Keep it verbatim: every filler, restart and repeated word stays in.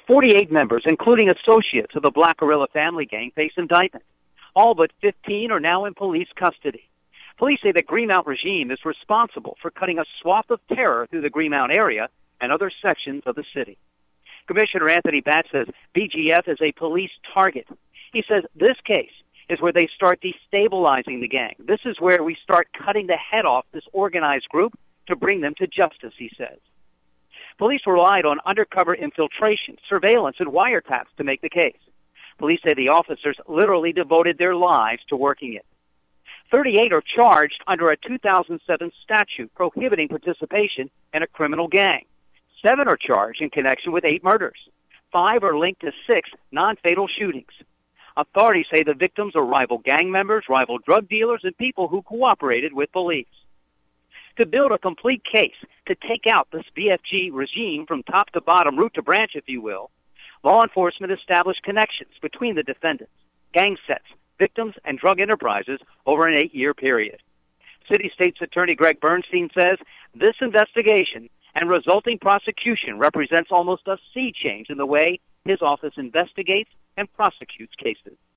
forty-eight members, including associates of the Black Gorilla family gang, face indictment. All but fifteen are now in police custody. Police say the Greenmount regime is responsible for cutting a swath of terror through the Greenmount area and other sections of the city. Commissioner Anthony Batts says B G F is a police target. He says this case is where they start destabilizing the gang. This is where we start cutting the head off this organized group to bring them to justice, he says. Police relied on undercover infiltration, surveillance, and wiretaps to make the case. Police say the officers literally devoted their lives to working it. thirty-eight are charged under a two thousand seven statute prohibiting participation in a criminal gang. Seven are charged in connection with eight murders. Five are linked to six non-fatal shootings. Authorities say the victims are rival gang members, rival drug dealers, and people who cooperated with police. To build a complete case to take out this B F G regime from top to bottom, root to branch, if you will, law enforcement established connections between the defendants, gang sets, victims, and drug enterprises over an eight-year period. City State's Attorney Greg Bernstein says this investigation and resulting prosecution represents almost a sea change in the way his office investigates and prosecutes cases.